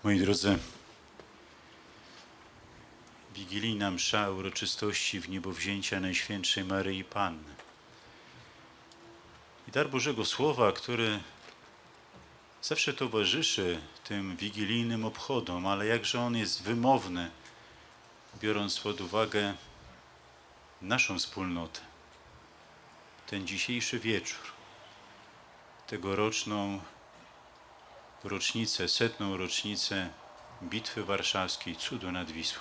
Moi drodzy, wigilijna msza uroczystości wniebowzięcia Najświętszej Maryi Panny. I dar Bożego Słowa, który zawsze towarzyszy tym wigilijnym obchodom, ale jakże on jest wymowny, biorąc pod uwagę naszą wspólnotę. Ten dzisiejszy wieczór, tegoroczną rocznicę, 100. rocznicę Bitwy Warszawskiej, cudu nad Wisłą.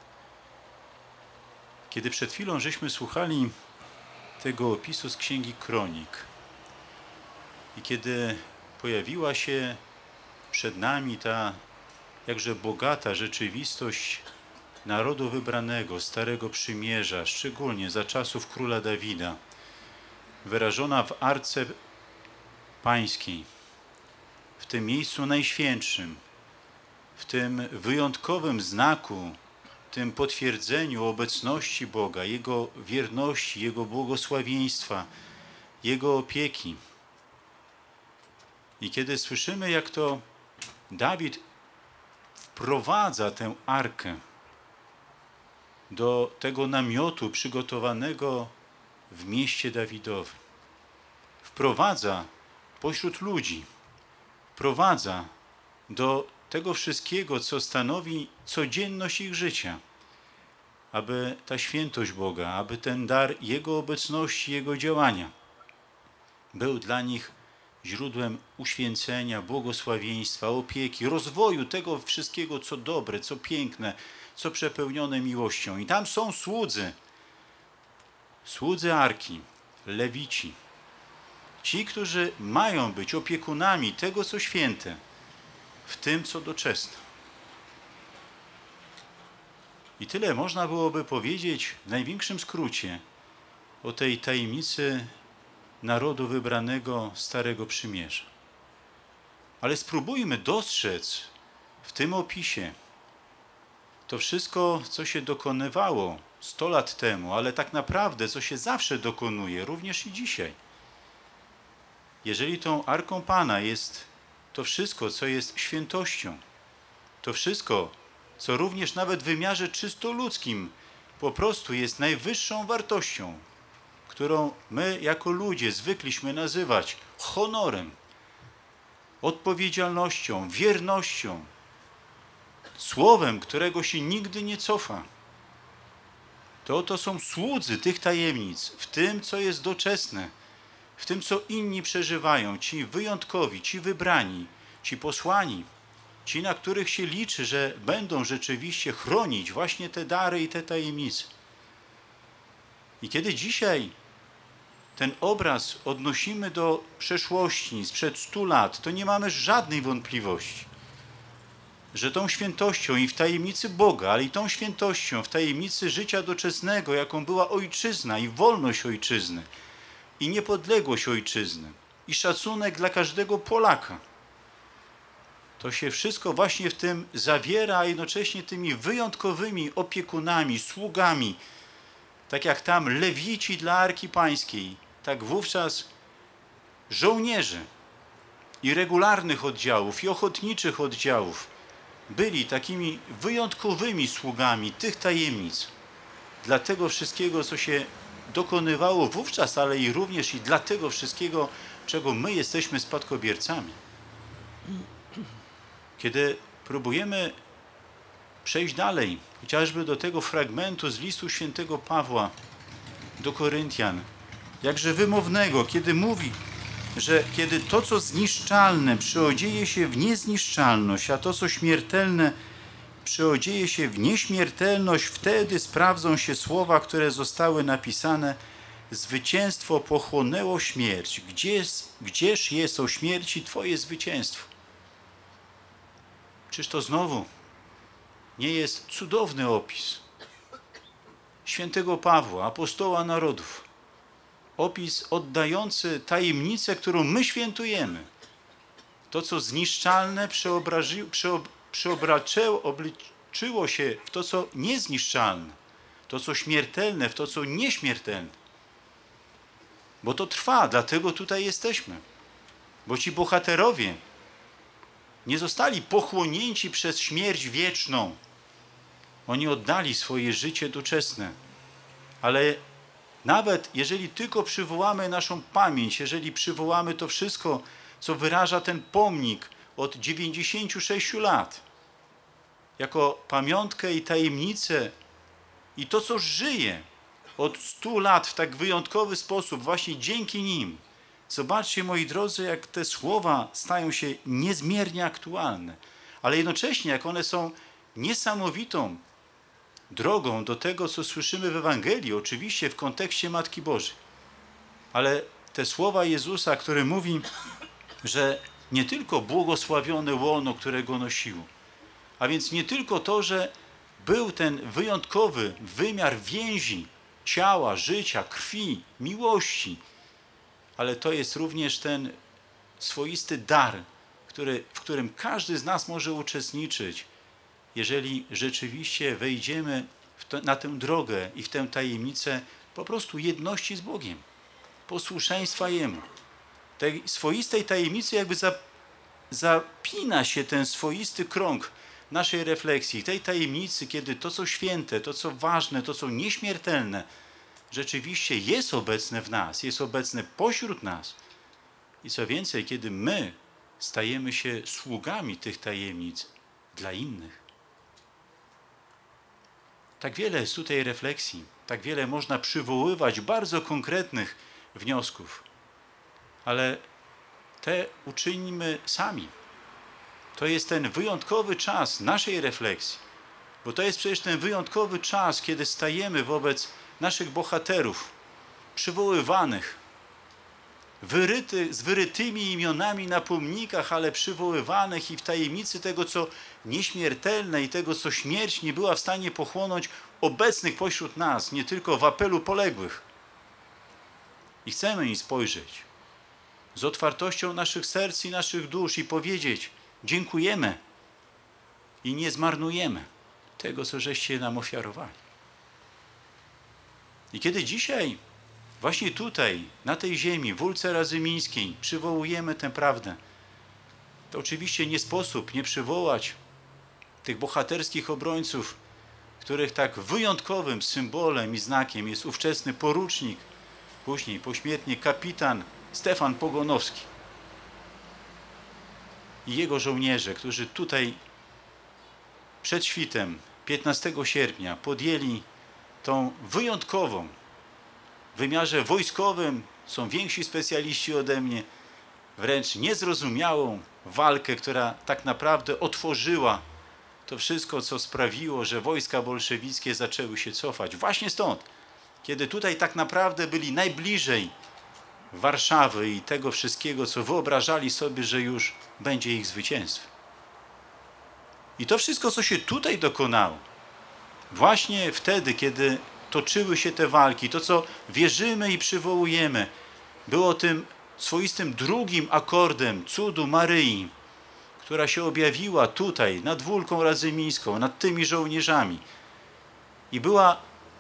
Kiedy przed chwilą żeśmy słuchali tego opisu z Księgi Kronik i kiedy pojawiła się przed nami ta jakże bogata rzeczywistość narodu wybranego, Starego Przymierza, szczególnie za czasów króla Dawida, wyrażona w Arce Pańskiej, w tym miejscu najświętszym, w tym wyjątkowym znaku, tym potwierdzeniu obecności Boga, Jego wierności, Jego błogosławieństwa, Jego opieki. I kiedy słyszymy, jak to Dawid wprowadza tę arkę do tego namiotu przygotowanego w mieście Dawidowym, wprowadza pośród ludzi, wprowadza do tego wszystkiego, co stanowi codzienność ich życia, aby ta świętość Boga, aby ten dar Jego obecności, Jego działania był dla nich źródłem uświęcenia, błogosławieństwa, opieki, rozwoju tego wszystkiego, co dobre, co piękne, co przepełnione miłością. I tam są słudzy Arki, Lewici, ci, którzy mają być opiekunami tego, co święte, w tym, co doczesne. I tyle można byłoby powiedzieć w największym skrócie o tej tajemnicy narodu wybranego Starego Przymierza. Ale spróbujmy dostrzec w tym opisie to wszystko, co się dokonywało 100 lat temu, ale tak naprawdę, co się zawsze dokonuje, również i dzisiaj. Jeżeli tą Arką Pana jest to wszystko, co jest świętością, to wszystko, co również nawet w wymiarze czysto ludzkim po prostu jest najwyższą wartością, którą my jako ludzie zwykliśmy nazywać honorem, odpowiedzialnością, wiernością, słowem, którego się nigdy nie cofa. To są słudzy tych tajemnic w tym, co jest doczesne, w tym, co inni przeżywają, ci wyjątkowi, ci wybrani, ci posłani, ci, na których się liczy, że będą rzeczywiście chronić właśnie te dary i te tajemnice. I kiedy dzisiaj ten obraz odnosimy do przeszłości sprzed 100 lat, to nie mamy żadnej wątpliwości, że tą świętością i w tajemnicy Boga, ale i tą świętością w tajemnicy życia doczesnego, jaką była ojczyzna i wolność ojczyzny, i niepodległość ojczyzny, i szacunek dla każdego Polaka, to się wszystko właśnie w tym zawiera, a jednocześnie tymi wyjątkowymi opiekunami, sługami, tak jak tam lewici dla Arki Pańskiej, tak wówczas żołnierze i regularnych oddziałów, i ochotniczych oddziałów byli takimi wyjątkowymi sługami tych tajemnic dla tego wszystkiego, co się dokonywało wówczas, ale i również i dla tego wszystkiego, czego my jesteśmy spadkobiercami. Kiedy próbujemy przejść dalej, chociażby do tego fragmentu z listu świętego Pawła do Koryntian, jakże wymownego, kiedy mówi, że kiedy to, co zniszczalne, przyodzieje się w niezniszczalność, a to, co śmiertelne, przyodzieje się w nieśmiertelność, wtedy sprawdzą się słowa, które zostały napisane: zwycięstwo pochłonęło śmierć. Gdzież jest o śmierci Twoje zwycięstwo? Czyż to znowu nie jest cudowny opis świętego Pawła, apostoła narodów? Opis oddający tajemnicę, którą my świętujemy. To, co zniszczalne, obliczyło się w to, co niezniszczalne. To, co śmiertelne, w to, co nieśmiertelne. Bo to trwa, dlatego tutaj jesteśmy. Bo ci bohaterowie nie zostali pochłonięci przez śmierć wieczną. Oni oddali swoje życie doczesne. Ale nawet jeżeli tylko przywołamy naszą pamięć, jeżeli przywołamy to wszystko, co wyraża ten pomnik od 96 lat, jako pamiątkę i tajemnicę i to, co żyje od 100 lat w tak wyjątkowy sposób, właśnie dzięki nim. Zobaczcie, moi drodzy, jak te słowa stają się niezmiernie aktualne, ale jednocześnie jak one są niesamowitą drogą do tego, co słyszymy w Ewangelii, oczywiście w kontekście Matki Bożej. Ale te słowa Jezusa, który mówi, że nie tylko błogosławione łono, które go nosiło, a więc nie tylko to, że był ten wyjątkowy wymiar więzi, ciała, życia, krwi, miłości, ale to jest również ten swoisty dar, w którym każdy z nas może uczestniczyć, jeżeli rzeczywiście wejdziemy na tę drogę i w tę tajemnicę po prostu jedności z Bogiem, posłuszeństwa Jemu. Tej swoistej tajemnicy jakby zapina się ten swoisty krąg naszej refleksji, tej tajemnicy, kiedy to, co święte, to, co ważne, to, co nieśmiertelne, rzeczywiście jest obecne w nas, jest obecne pośród nas. I co więcej, kiedy my stajemy się sługami tych tajemnic dla innych. Tak wiele jest tutaj refleksji, tak wiele można przywoływać bardzo konkretnych wniosków, ale te uczynimy sami. To jest ten wyjątkowy czas naszej refleksji, bo to jest przecież ten wyjątkowy czas, kiedy stajemy wobec naszych bohaterów, przywoływanych, z wyrytymi imionami na pomnikach, ale przywoływanych i w tajemnicy tego, co nieśmiertelne i tego, co śmierć nie była w stanie pochłonąć, obecnych pośród nas, nie tylko w apelu poległych. I chcemy im spojrzeć z otwartością naszych serc i naszych dusz i powiedzieć: dziękujemy i nie zmarnujemy tego, co żeście nam ofiarowali. I kiedy dzisiaj właśnie tutaj, na tej ziemi, w Ulce Radzymińskiej przywołujemy tę prawdę, to oczywiście nie sposób nie przywołać tych bohaterskich obrońców, których tak wyjątkowym symbolem i znakiem jest ówczesny porucznik, później pośmiertnie kapitan Stefan Pogonowski i jego żołnierze, którzy tutaj przed świtem 15 sierpnia podjęli tą wyjątkową, w wymiarze wojskowym są więksi specjaliści ode mnie, wręcz niezrozumiałą walkę, która tak naprawdę otworzyła to wszystko, co sprawiło, że wojska bolszewickie zaczęły się cofać. Właśnie stąd, kiedy tutaj tak naprawdę byli najbliżej Warszawy i tego wszystkiego, co wyobrażali sobie, że już będzie ich zwycięstwo. I to wszystko, co się tutaj dokonało, właśnie wtedy, kiedy toczyły się te walki, to, co wierzymy i przywołujemy, było tym swoistym drugim akordem cudu Maryi, która się objawiła tutaj, nad Wólką Radzymińską, nad tymi żołnierzami i była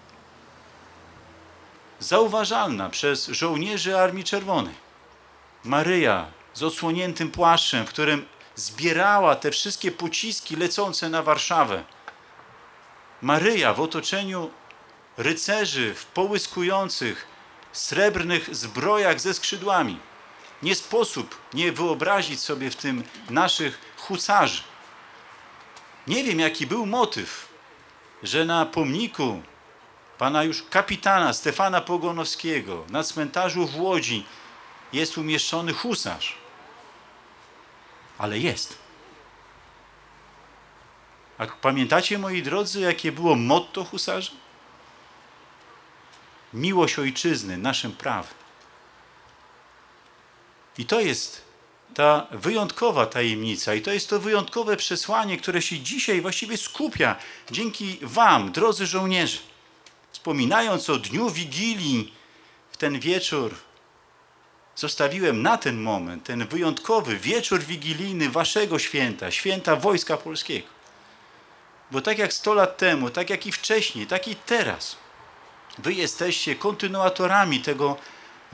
zauważalna przez żołnierzy Armii Czerwonej. Maryja z odsłoniętym płaszczem, w którym zbierała te wszystkie pociski lecące na Warszawę. Maryja w otoczeniu rycerzy w połyskujących, srebrnych zbrojach ze skrzydłami. Nie sposób nie wyobrazić sobie w tym naszych husarzy. Nie wiem, jaki był motyw, że na pomniku pana już kapitana Stefana Pogonowskiego na cmentarzu w Łodzi jest umieszczony husarz. Ale jest. A pamiętacie, moi drodzy, jakie było motto husarzy? Miłość ojczyzny naszym prawem. I to jest ta wyjątkowa tajemnica i to jest to wyjątkowe przesłanie, które się dzisiaj właściwie skupia dzięki wam, drodzy żołnierze. Wspominając o dniu Wigilii, w ten wieczór zostawiłem na ten moment, ten wyjątkowy wieczór wigilijny waszego święta, święta Wojska Polskiego. Bo tak jak 100 lat temu, tak jak i wcześniej, tak i teraz, wy jesteście kontynuatorami tego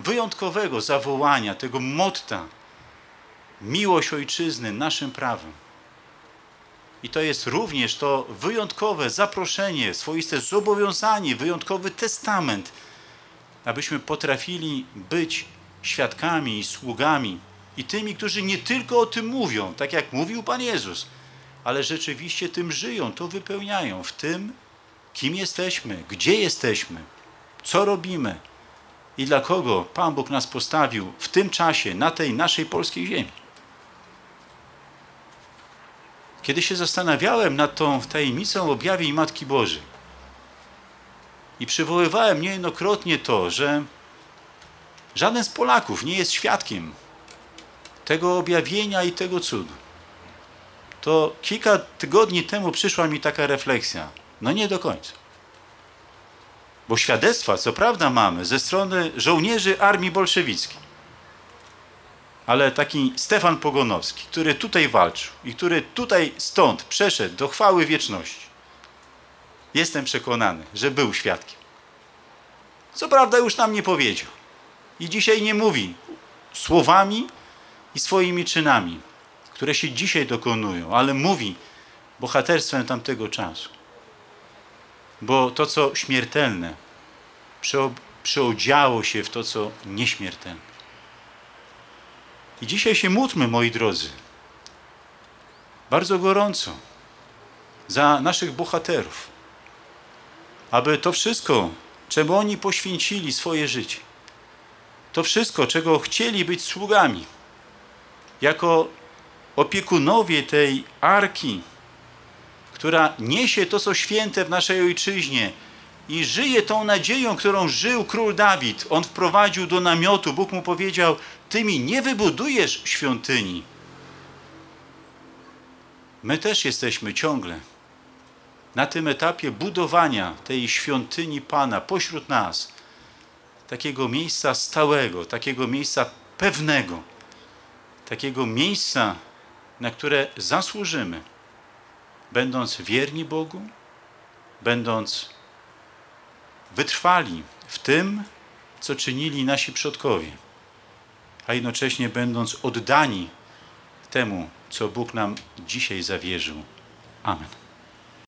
wyjątkowego zawołania, tego motta. Miłość ojczyzny naszym prawem. I to jest również to wyjątkowe zaproszenie, swoiste zobowiązanie, wyjątkowy testament, abyśmy potrafili być świadkami i sługami i tymi, którzy nie tylko o tym mówią, tak jak mówił Pan Jezus, ale rzeczywiście tym żyją, to wypełniają w tym, kim jesteśmy, gdzie jesteśmy, co robimy i dla kogo Pan Bóg nas postawił w tym czasie, na tej naszej polskiej ziemi. Kiedy się zastanawiałem nad tą tajemnicą objawień Matki Bożej i przywoływałem niejednokrotnie to, że żaden z Polaków nie jest świadkiem tego objawienia i tego cudu, to kilka tygodni temu przyszła mi taka refleksja. No nie do końca. Bo świadectwa, co prawda, mamy ze strony żołnierzy armii bolszewickiej. Ale taki Stefan Pogonowski, który tutaj walczył i który tutaj stąd przeszedł do chwały wieczności, jestem przekonany, że był świadkiem. Co prawda już nam nie powiedział. I dzisiaj nie mówi słowami i swoimi czynami, które się dzisiaj dokonują, ale mówi bohaterstwem tamtego czasu. Bo to, co śmiertelne, przeodziało się w to, co nieśmiertelne. I dzisiaj się módlmy, moi drodzy, bardzo gorąco za naszych bohaterów, aby to wszystko, czemu oni poświęcili swoje życie, to wszystko, czego chcieli być sługami, jako opiekunowie tej arki, która niesie to, co święte w naszej ojczyźnie i żyje tą nadzieją, którą żył król Dawid. On wprowadził do namiotu, Bóg mu powiedział, ty mi nie wybudujesz świątyni. My też jesteśmy ciągle na tym etapie budowania tej świątyni Pana pośród nas, takiego miejsca stałego, takiego miejsca pewnego, takiego miejsca, na które zasłużymy, będąc wierni Bogu, będąc wytrwali w tym, co czynili nasi przodkowie, a jednocześnie będąc oddani temu, co Bóg nam dzisiaj zawierzył. Amen.